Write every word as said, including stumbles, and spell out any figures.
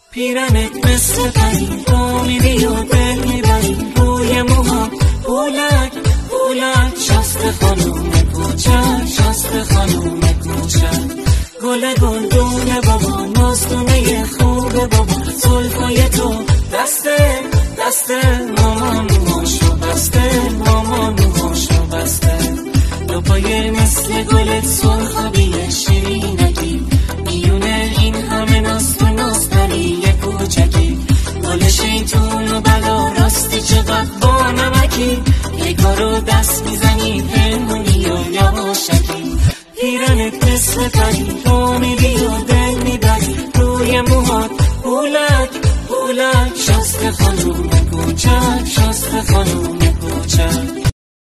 پیرنت مثل پری رو میری و دل میبری، روی موها پولک پولک، شست خانوم کوچک شست خانوم کوچک، گل گلدون بابا نازدونه خوب بابا، زلفای تو دسته دسته مامان موهاشو بسته، مامان موهاشو بسته، دو پای مثل گلت سرخابی شیرینکی، میونه این همه ناز تو نازداری کوچکی، گل شیطون و بلا راستی چقدر با نمکی، یه کارو دست میزنی پنهونی و یواشکی، پیرنت مثل پری رو میری و دل میبری، روی موهات پولک پولک، شست خانوم کوچک شست خانوم کوچک.